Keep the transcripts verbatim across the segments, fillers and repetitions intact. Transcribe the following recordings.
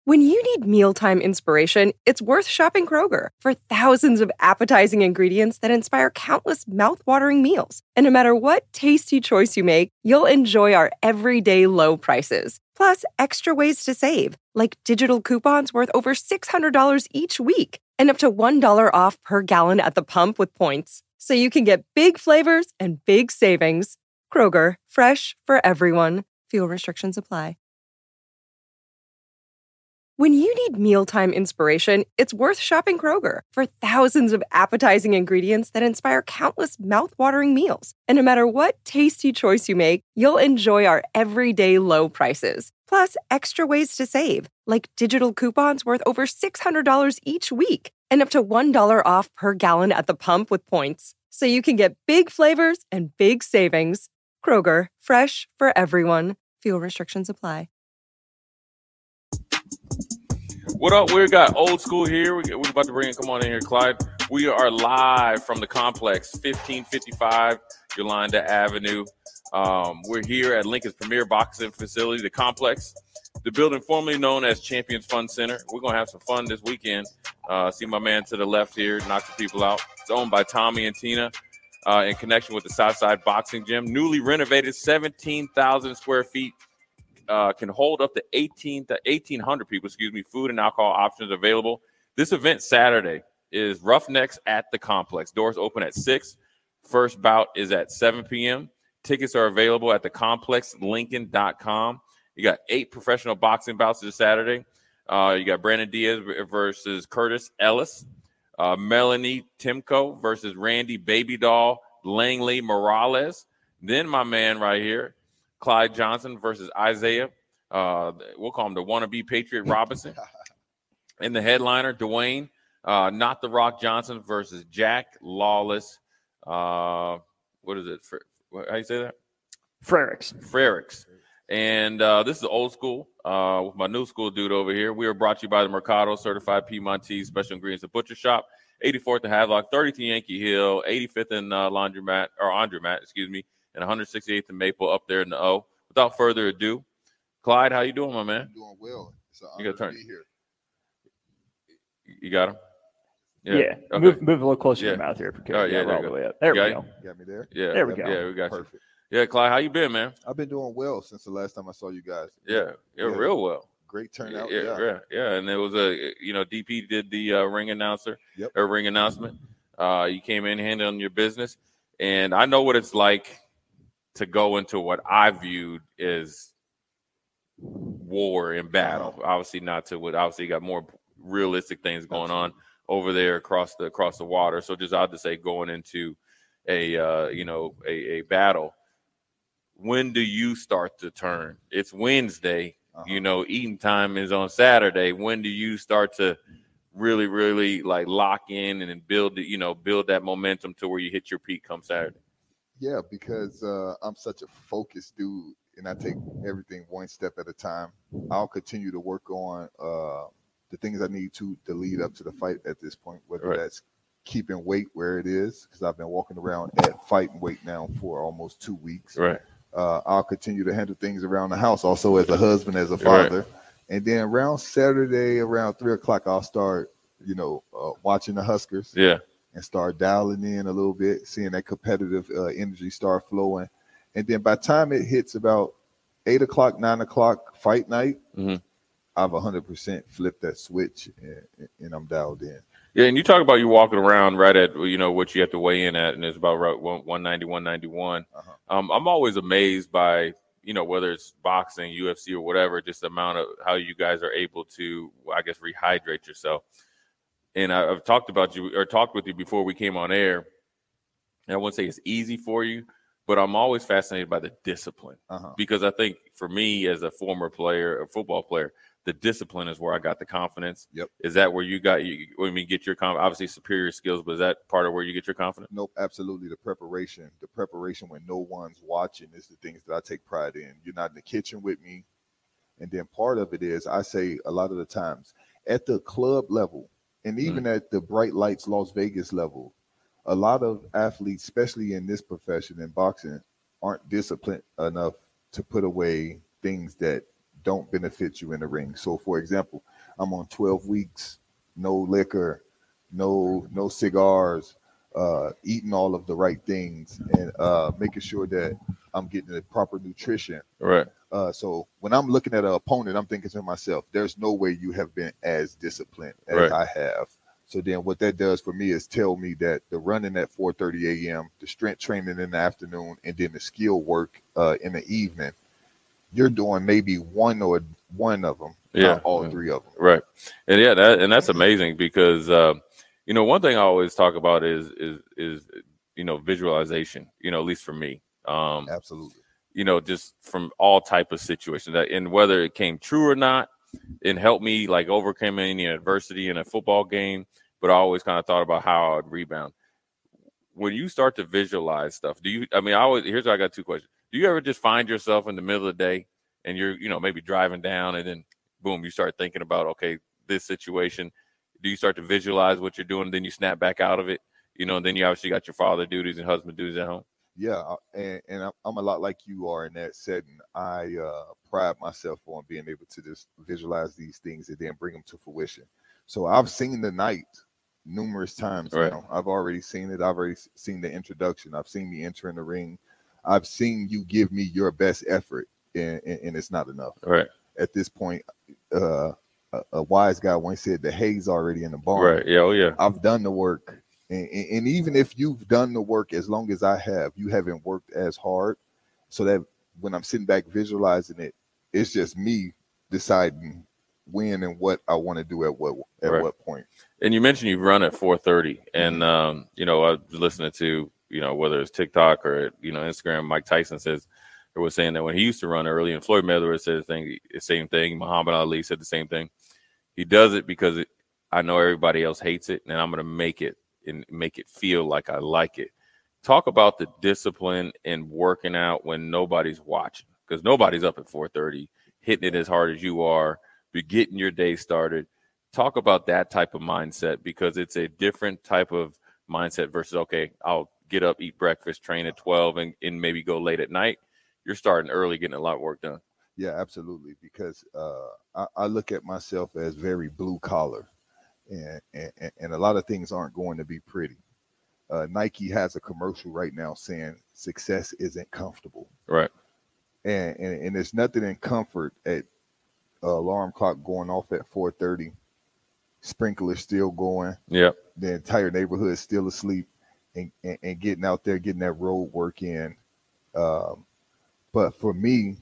When you need mealtime inspiration, it's worth shopping Kroger for thousands of appetizing ingredients that inspire countless mouthwatering meals. And no matter what tasty choice you make, you'll enjoy our everyday low prices. Plus, extra ways to save, like digital coupons worth over six hundred dollars each week and up to one dollar off per gallon at the pump with points. So you can get big flavors and big savings. Kroger, fresh for everyone. Fuel restrictions apply. When you need mealtime inspiration, it's worth shopping Kroger for thousands of appetizing ingredients that inspire countless mouthwatering meals. And no matter what tasty choice you make, you'll enjoy our everyday low prices. Plus, extra ways to save, like digital coupons worth over six hundred dollars each week and up to one dollar off per gallon at the pump with points. So you can get big flavors and big savings. Kroger, fresh for everyone. Fuel restrictions apply. What up? We got Old School here. We're about to bring in, come on in here, Clyde. We are live from the complex, fifteen fifty-five Yolanda Avenue. Um, we're here at Lincoln's premier boxing facility, the complex, the building formerly known as Champions Fun Center. We're going to have some fun this weekend. Uh, see my man to the left here, knock some people out. It's owned by Tommy and Tina uh, in connection with the Southside Boxing Gym. Newly renovated, seventeen thousand square feet. Uh, can hold up to eighteen to eighteen hundred people, excuse me, food and alcohol options available. This event Saturday is Roughnecks at the complex. Doors open at six. First bout is at seven p.m. Tickets are available at the complex lincoln dot com. You got eight professional boxing bouts this Saturday. Uh, you got Brandon Diaz versus Curtis Ellis. Uh, Melanie Timko versus Randy Baby Doll Langley Morales. Then my man right here, Clyde Johnson versus Isaiah. Uh, we'll call him the wannabe Patriot Robinson. And the headliner, Dwayne, uh, Not the Rock Johnson versus Jack Lawless. Uh, what is it? For, how you say that? Frericks. Frericks. And uh, this is old school uh, with my new school dude over here. We are brought to you by the Mercado Certified Piedmontese Special Ingredients and Butcher Shop, eighty-fourth and Havelock, thirtieth and Yankee Hill, eighty-fifth and uh, Laundromat, or Andromat, excuse me, and one hundred sixty-eighth and Maple up there in the O. Without further ado, Clyde, how you doing, my man? I'm doing well. It's an you honor got to be here. You got him? Yeah. yeah. Okay. Move, move a little closer yeah. to your mouth here. Oh, yeah, yeah, there all you the way up. you There we got go. You got me there? Yeah. There we go. Yeah, we got Perfect. you. Yeah, Clyde, how you been, man? I've been doing well since the last time I saw you guys. Yeah, yeah, Yeah. real well. Great turnout. Yeah, Yeah. yeah, yeah. And it was a, you know, D P did the uh, ring announcer, Yep. or ring announcement. Uh, you came in handling your business, and I know what it's like to go into what I viewed as war and battle. Uh-huh. Obviously, not to what. Obviously, you got more realistic things going on over there across the across the water. So just odd to say going into a uh, you know a, a battle. When do you start to turn? It's Wednesday. Uh-huh. You know, eating time is on Saturday. When do you start to really, really like lock in and then build, you know, build that momentum to where you hit your peak come Saturday? Yeah, because uh, I'm such a focused dude, and I take everything one step at a time. I'll continue to work on uh, the things I need to to lead up to the fight at this point, whether Right. that's keeping weight where it is, because I've been walking around at fighting weight now for almost two weeks. Right. Uh, I'll continue to handle things around the house, also as a husband, as a father. Right. And then around Saturday, around three o'clock, I'll start, you know, uh, watching the Huskers. Yeah. And start dialing in a little bit, seeing that competitive uh, energy start flowing. And then by the time it hits about eight o'clock, nine o'clock fight night, Mm-hmm. I've one hundred percent flipped that switch and, and I'm dialed in. Yeah, and you talk about you walking around right at, you know, what you have to weigh in at, and it's about right one ninety, one ninety-one. Uh-huh. Um, I'm always amazed by, you know, whether it's boxing, U F C, or whatever, just the amount of how you guys are able to, I guess, rehydrate yourself. And I, I've talked about you or talked with you before we came on air. And I wouldn't say it's easy for you, but I'm always fascinated by the discipline Uh-huh. because I think for me as a former player, a football player, the discipline is where I got the confidence. Yep. Is that where you got you when you get your confidence? Obviously superior skills, but is that part of where you get your confidence? Nope, absolutely. The preparation, the preparation when no one's watching is the things that I take pride in. You're not in the kitchen with me. And then part of it is I say a lot of the times at the club level and even mm. at the Bright Lights Las Vegas level, a lot of athletes, especially in this profession in boxing, aren't disciplined enough to put away things that don't benefit you in the ring. So, for example, I'm on twelve weeks, no liquor, no no cigars, uh, eating all of the right things, and uh, making sure that I'm getting the proper nutrition. Right. Uh, so when I'm looking at an opponent, I'm thinking to myself, there's no way you have been as disciplined as Right. I have. So then what that does for me is tell me that the running at four thirty a.m., the strength training in the afternoon, and then the skill work uh, in the evening, you're doing maybe one or one of them, Yeah. not all three of them. Right. And yeah, that, and that's amazing because, uh, you know, one thing I always talk about is, is, is, you know, visualization, you know, at least for me, um, Absolutely. you know, just from all type of situations that, and whether it came true or not, it helped me like overcome any adversity in a football game, but I always kind of thought about how I'd rebound. When you start to visualize stuff, do you, I mean, I always, here's what I got two questions. Do you ever just find yourself in the middle of the day and you're, you know, maybe driving down and then boom, you start thinking about, okay, this situation, do you start to visualize what you're doing? Then you snap back out of it, you know, and then you obviously got your father duties and husband duties at home. Yeah, and, and I'm a lot like you are in that setting. I uh, pride myself on being able to just visualize these things and then bring them to fruition. So I've seen the night numerous times Right. now. I've already seen it. I've already seen the introduction. I've seen me enter in the ring. I've seen you give me your best effort, and, and, and it's not enough. Right. At this point, uh, a, a wise guy once said the hay's already in the barn. Right. Yeah. Oh, yeah. I've done the work. And, and even if you've done the work as long as I have, you haven't worked as hard. So that when I'm sitting back visualizing it, it's just me deciding when and what I want to do at what at Right. what point. And you mentioned you run at four thirty, and um, you know, I was listening to, you know, whether it's TikTok or, you know, Instagram. Mike Tyson says or was saying that when he used to run early, and Floyd Mayweather said the thing, the same thing. Muhammad Ali said the same thing. He does it because it, I know everybody else hates it, and I'm going to make it and make it feel like I like it. Talk about the discipline in working out when nobody's watching, because nobody's up at four thirty hitting it as hard as you are, be getting your day started. Talk about that type of mindset, because it's a different type of mindset versus, okay, I'll get up, eat breakfast, train at twelve, and, and maybe go late at night. You're starting early, getting a lot of work done. Yeah, absolutely. Because uh, I, I look at myself as very blue collar. And, and and a lot of things aren't going to be pretty. Uh, Nike has a commercial right now saying success isn't comfortable. Right. And and, and there's nothing in comfort at uh, alarm clock going off at four thirty, sprinkler still going. Yep. The entire neighborhood is still asleep, and, and, and getting out there, getting that road work in. Um, but for me,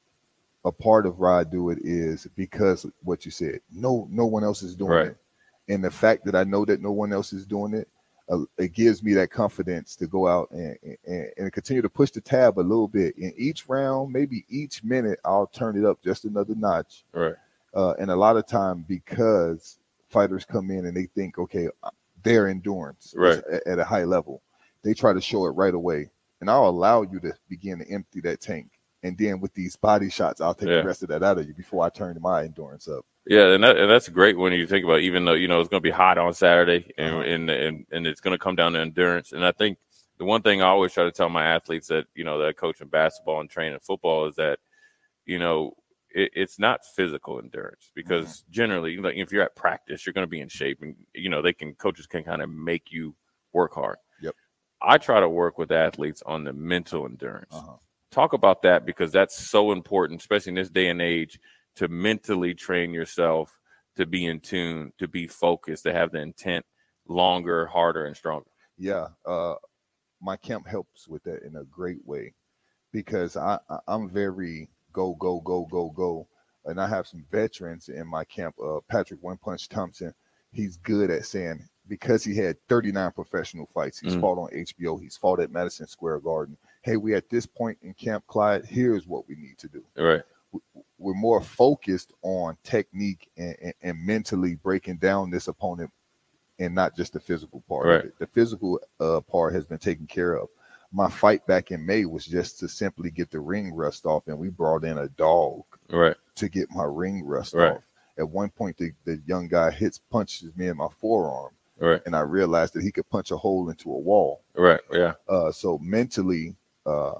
a part of why I do it is because what you said, no, no one else is doing Right. it. And the fact that I know that no one else is doing it, uh, it gives me that confidence to go out and, and, and continue to push the tab a little bit. In each round, maybe each minute, I'll turn it up just another notch. Right. Uh, and a lot of time, because fighters come in and they think, okay, their endurance Right. is at, at a high level, they try to show it right away. And I'll allow you to begin to empty that tank. And then with these body shots, I'll take Yeah. the rest of that out of you before I turn my endurance up. Yeah, and, that, and that's great when you think about, even though, you know, it's going to be hot on Saturday, and, Uh-huh. and, and and it's going to come down to endurance. And I think the one thing I always try to tell my athletes that, you know, that I coach in basketball and train in football is that, you know, it, it's not physical endurance, because Mm-hmm. generally, like, if you're at practice, you're going to be in shape, and, you know, they can, coaches can kind of make you work hard. Yep. I try to work with athletes on the mental endurance. Uh-huh. Talk about that, because that's so important, especially in this day and age, to mentally train yourself to be in tune, to be focused, to have the intent longer, harder, and stronger. Yeah, uh, my camp helps with that in a great way, because I, I I'm very go go go go go, and I have some veterans in my camp. Uh, Patrick One Punch Thompson, he's good at saying, because he had thirty-nine professional fights, he's Mm. fought on H B O, he's fought at Madison Square Garden. Hey, we at this point in Camp Clyde. Here's what we need to do. Right. We're more focused on technique and, and, and mentally breaking down this opponent, and not just the physical part Right. of it. The physical uh, part has been taken care of. My fight back in May was just to simply get the ring rust off, and we brought in a dog Right. to get my ring rust Right. off. At one point, the, the young guy hits, punches me in my forearm, Right. and I realized that he could punch a hole into a wall. Right. Yeah. Uh, so mentally, uh,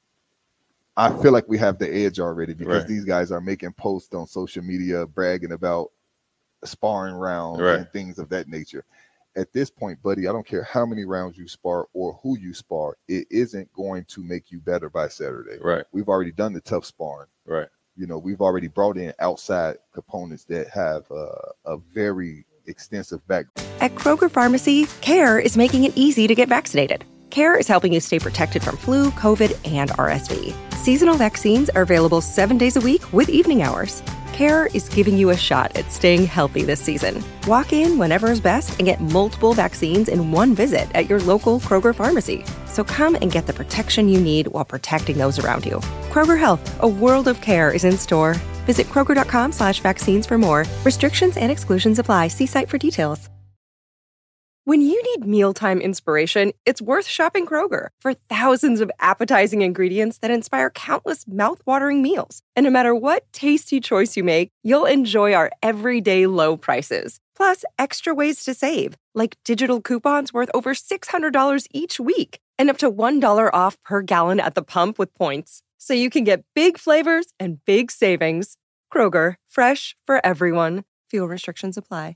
I feel like we have the edge already, because Right. these guys are making posts on social media bragging about sparring rounds right. and things of that nature. At this point, buddy, I don't care how many rounds you spar or who you spar, it isn't going to make you better by Saturday. Right. We've already done the tough sparring. Right. You know, we've already brought in outside components that have uh, a very extensive background. At Kroger Pharmacy, CARE is making it easy to get vaccinated. CARE is helping you stay protected from flu, COVID, and R S V. Seasonal vaccines are available seven days a week with evening hours. CARE is giving you a shot at staying healthy this season. Walk in whenever is best and get multiple vaccines in one visit at your local Kroger pharmacy. So come and get the protection you need while protecting those around you. Kroger Health, a world of care is in store. Visit Kroger.com slash vaccines for more. Restrictions and exclusions apply. See site for details. When you need mealtime inspiration, it's worth shopping Kroger. For thousands of appetizing ingredients that inspire countless mouth-watering meals. And no matter what tasty choice you make, you'll enjoy our everyday low prices. Plus, extra ways to save, like digital coupons worth over six hundred dollars each week. And up to one dollar off per gallon at the pump with points. So you can get big flavors and big savings. Kroger, fresh for everyone. Fuel restrictions apply.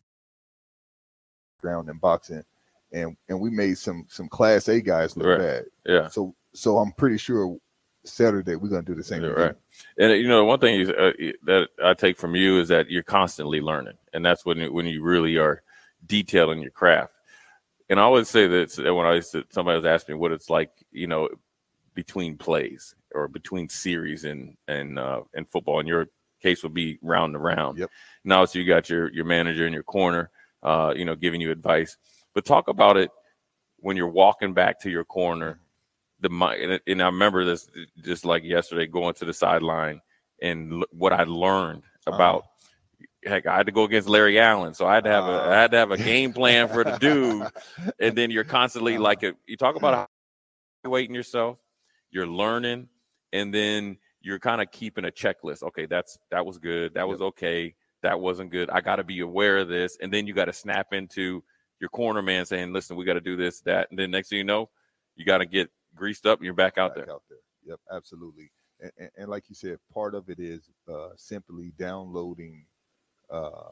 Ground in boxing, and and we made some some class A guys look right. bad. Yeah. So so I'm pretty sure Saturday we're gonna do the same Yeah, thing. right. And you know, one thing is, uh, that I take from you is that you're constantly learning, and that's when when you really are detailing your craft. And I always say that when I somebody was asking me what it's like, you know, between plays or between series and and uh, and football. In your case, would be round to round. Yep. Now, so you got your your manager in your corner. Uh, you know, giving you advice, but talk about it when you're walking back to your corner. The and, and I remember this just like yesterday, going to the sideline and l- what I learned about. Uh-huh. Heck, I had to go against Larry Allen, so I had to have a I had to have a game plan for the dude. And then you're constantly like a, you talk about how you're weighting yourself, you're learning, and then you're kind of keeping a checklist. Okay, that's that was good, that was Yep. okay. That wasn't good. I got to be aware of this. And then you got to snap into your corner man saying, listen, we got to do this, that. And then next thing you know, you got to get greased up and you're back out back there. out there. Yep, absolutely. And, and, and like you said, part of it is uh, simply downloading uh,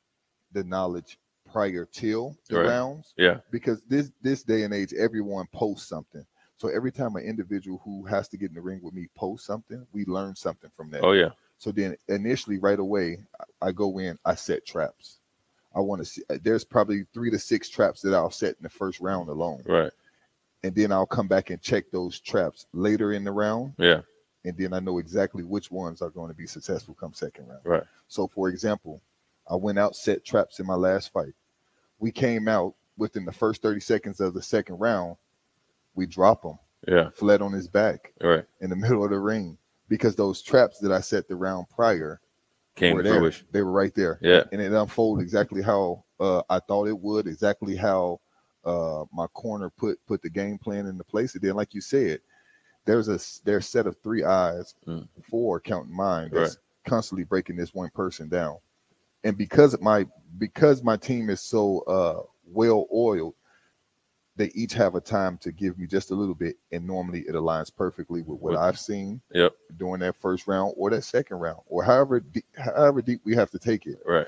the knowledge prior till the Right. rounds. Yeah. Because this this day and age, everyone posts something. So every time an individual who has to get in the ring with me posts something, we learn something from that. Oh, yeah. So then initially right away, I go in, I set traps. I want to see, there's probably three to six traps that I'll set in the first round alone. Right. And then I'll come back and check those traps later in the round. Yeah. And then I know exactly which ones are going to be successful come second round. Right. So for example, I went out, set traps in my last fight. We came out within the first thirty seconds of the second round. We drop him. Yeah. Flat on his back. Right. In the middle of the ring. Because those traps that I set the round prior Came were to there. fruition. They were right there. Yeah. And it unfolded exactly how uh, I thought it would, exactly how uh, my corner put put the game plan into place. And then, like you said, there's a there's a set of three eyes, Mm. four counting mine, that's Right. constantly breaking this one person down. And because my because my team is so uh, well oiled, they each have a time to give me just a little bit, and normally it aligns perfectly with what With- I've seen Yep. during that first round or that second round, or however deep, however deep we have to take it. Right.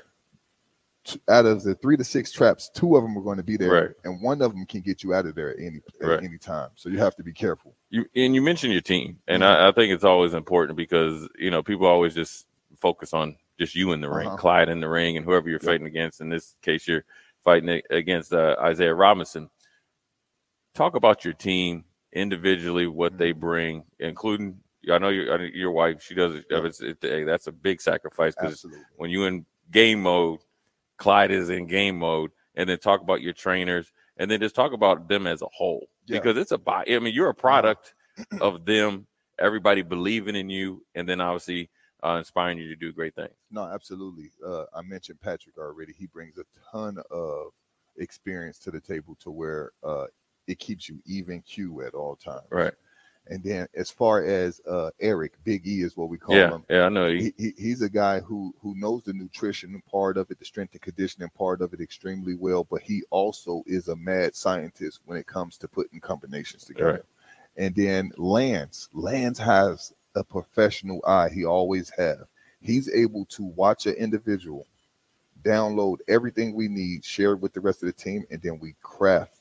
T- Out of the three to six traps, two of them are going to be there, Right. and one of them can get you out of there at any at Right. any time. So you have to be careful. You and you mentioned your team, and Mhm. I, I think it's always important because you know people always just focus on just you in the ring, Uh-huh. Clyde in the ring, and whoever you're Yep. fighting against. In this case, you're fighting a- against uh, Isaiah Robinson. Talk about your team individually, what they bring, including. I know your your wife. She does it. Yep. It's, it, hey, that's a big sacrifice because Absolutely. when you in game mode, Clyde is in game mode, and then talk about your trainers, and then just talk about them as a whole Yeah. because it's a buy. I mean, you're a product of them. Everybody believing in you, and then obviously uh, inspiring you to do great things. No, absolutely. Uh, I mentioned Patrick already. He brings a ton of experience to the table to where uh, it keeps you even Q at all times. Right. And then as far as uh, Eric, Big E is what we call Yeah. him. Yeah. I know. He, he, he's a guy who who knows the nutrition part of it, the strength and conditioning part of it extremely well, but he also is a mad scientist when it comes to putting combinations together. Right. And then Lance, Lance has a professional eye. He always have. He's able to watch an individual download everything we need, share it with the rest of the team, and then we craft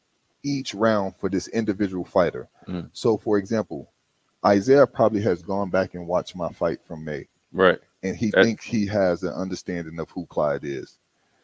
each round for this individual fighter. Mm. So, for example, Isaiah probably has gone back and watched my fight from May. Right. And he That, thinks he has an understanding of who Clyde is.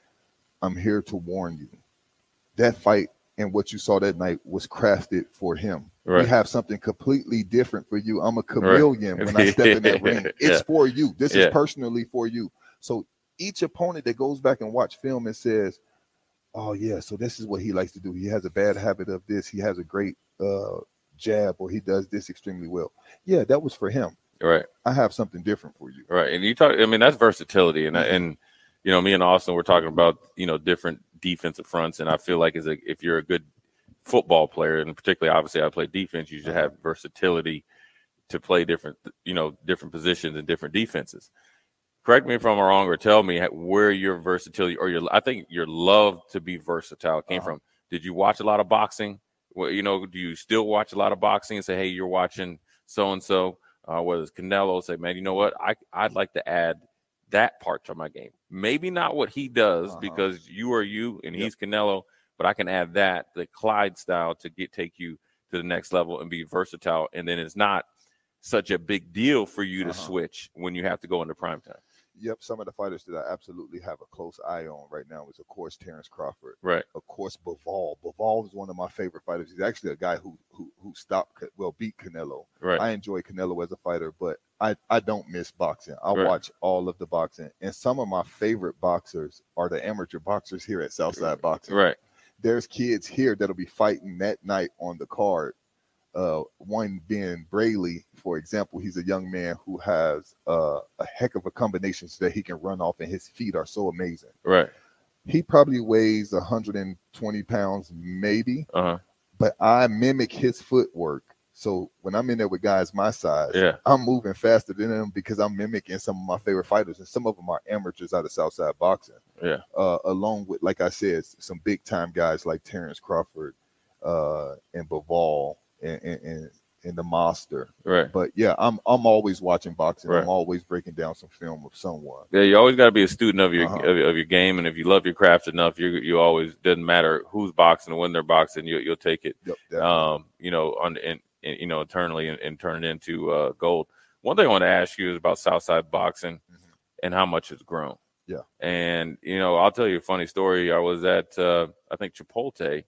I'm here to warn you. That fight and what you saw that night was crafted for him. right. We have something completely different for you. I'm a chameleon Right. when I step in that ring. It's Yeah. for you. This Yeah. is personally for you. So each opponent that goes back and watch film and says, oh, yeah, so this is what he likes to do. He has a bad habit of this. He has a great uh, jab, or he does this extremely well. Yeah, that was for him. Right. I have something different for you. Right. And you talk, I mean, that's versatility. And, Mm-hmm. and, you know, me and Austin, we're talking about, you know, different defensive fronts. And I feel like as a, if you're a good football player, and particularly, obviously, I play defense, you should have versatility to play different, you know, different positions and different defenses. Correct me if I'm wrong, or tell me where your versatility or your, I think your love to be versatile came Uh-huh. from. Did you watch a lot of boxing? Well, you know, do you still watch a lot of boxing and say, hey, you're watching so-and-so, uh, whether it's Canelo, say, man, you know what? I, I'd like to add that part to my game. Maybe not what he does, Uh-huh. because you are you and Yep. he's Canelo, but I can add that, the Clyde style, to get, take you to the next level and be versatile. And then it's not such a big deal for you to Uh-huh. switch when you have to go into prime time. Yep, some of the fighters that I absolutely have a close eye on right now is, of course, Terrence Crawford. Right. Of course, Bivol. Bivol is one of my favorite fighters. He's actually a guy who who who stopped, well, beat Canelo. Right. I enjoy Canelo as a fighter, but I, I don't miss boxing. I Right. watch all of the boxing. And some of my favorite boxers are the amateur boxers here at Southside Boxing. Right. There's kids here that'll be fighting that night on the card. Uh, one being Brayley, for example. He's a young man who has uh, a heck of a combination so that he can run off, and his feet are so amazing. Right. He probably weighs one hundred twenty pounds, maybe, Uh-huh. but I mimic his footwork. So when I'm in there with guys my size, Yeah. I'm moving faster than them because I'm mimicking some of my favorite fighters, and some of them are amateurs out of Southside Boxing. Yeah. Uh, along with, like I said, some big time guys like Terrence Crawford uh, and Bivol and, and, and, and the Monster. Right. But yeah, I'm I'm always watching boxing. Right. I'm always breaking down some film of someone. Yeah, you always got to be a student of your Uh-huh. of, of your game, and if you love your craft enough, you you always, doesn't matter who's boxing or when they're boxing, you you'll take it. Yep, definitely. Um, you know, on and you know internally and, and turn it into uh, gold. One thing I want to ask you is about Southside Boxing Mhm. and how much it's grown. Yeah. And you know, I'll tell you a funny story. I was at uh, I think Chipotle,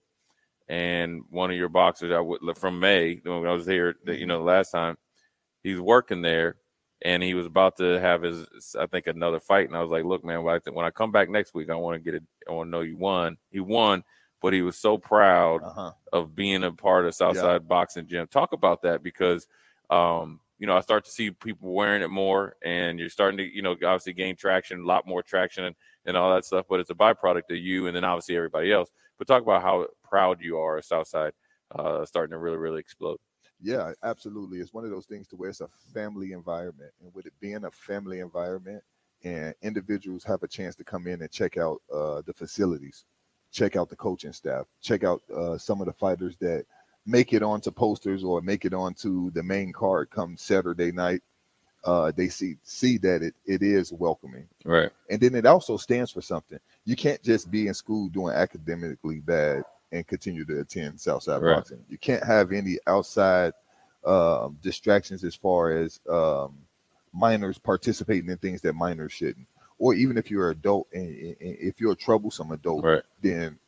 and one of your boxers I would from May when I was here, you know, last time, he's working there, and he was about to have his, I think, another fight, and I was like, look, man, when I, when I come back next week, I want to get it. I want to know you won. He won, but he was so proud Uh-huh. of being a part of Southside Boxing Gym. Talk about that, because um, you know, I start to see people wearing it more, and you're starting to, you know, obviously gain traction, a lot more traction, and, and all that stuff. But it's a byproduct of you, and then obviously everybody else. But talk about how proud you are of Southside uh, starting to really, really explode. Yeah, absolutely. It's one of those things to where it's a family environment, and with it being a family environment, and individuals have a chance to come in and check out uh, the facilities, check out the coaching staff, check out uh, some of the fighters that make it onto posters or make it onto the main card come Saturday night. Uh, they see see that it it is welcoming, Right. and then it also stands for something. You can't just be in school doing academically bad and continue to attend Southside Right. Boxing. You can't have any outside um, distractions as far as um, minors participating in things that minors shouldn't. Or even if you're an adult and, and if you're a troublesome adult, Right. then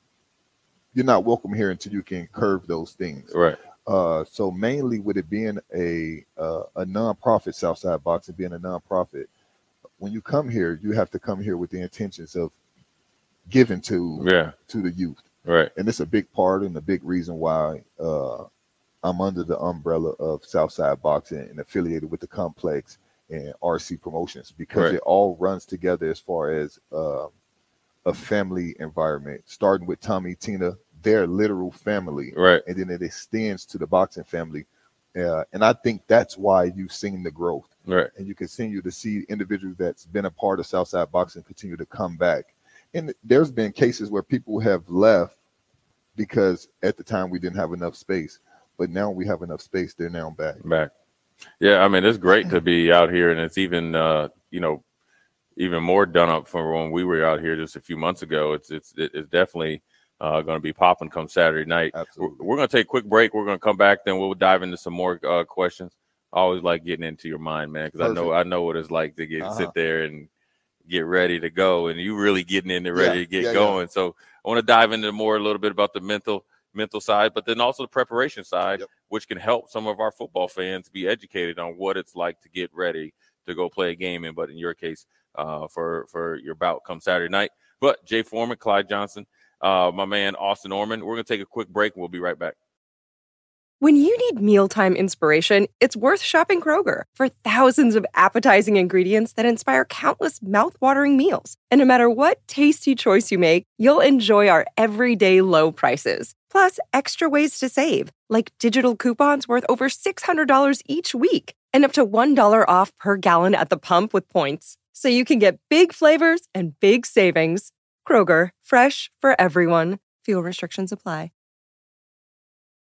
you're not welcome here until you can curve those things. Right. Uh, so mainly with it being a uh, a nonprofit, Southside Boxing being a nonprofit, when you come here, you have to come here with the intentions of giving to Yeah. to the youth. Right. And it's a big part and a big reason why uh, I'm under the umbrella of Southside Boxing and affiliated with the Complex and R C Promotions, because Right. it all runs together as far as uh, a family environment, starting with Tommy, Tina, their literal family, Right. and then it extends to the boxing family. Uh, and I think that's why you've seen the growth, Right. and you continue to see individuals that's been a part of Southside Boxing continue to come back. And there's been cases where people have left because at the time we didn't have enough space, but now we have enough space. They're now back. Back. Yeah, I mean, it's great to be out here, and it's even, uh, you know, even more done up from when we were out here just a few months ago. It's it's it's definitely uh, going to be popping come Saturday night. Absolutely. We're, we're going to take a quick break. We're going to come back, then we'll dive into some more uh, questions. I always like getting into your mind, man, because I know I know what it's like to get uh-huh. sit there and get ready to go, and you really getting in there ready yeah, to get yeah, going. Yeah. So I want to dive into more a little bit about the mental mental side, but then also the preparation side, yep. which can help some of our football fans be educated on what it's like to get ready to go play a game in, but in your case, uh, for, for your bout come Saturday night. But Jay Foreman, Clyde Johnson, uh, my man, Austin Orman, we're going to take a quick break, and we'll be right back. When you need mealtime inspiration, it's worth shopping Kroger for thousands of appetizing ingredients that inspire countless mouth-watering meals. And no matter what tasty choice you make, you'll enjoy our everyday low prices. Plus, extra ways to save, like digital coupons worth over six hundred dollars each week and up to one dollar off per gallon at the pump with points. So you can get big flavors and big savings. Kroger, fresh for everyone. Fuel restrictions apply.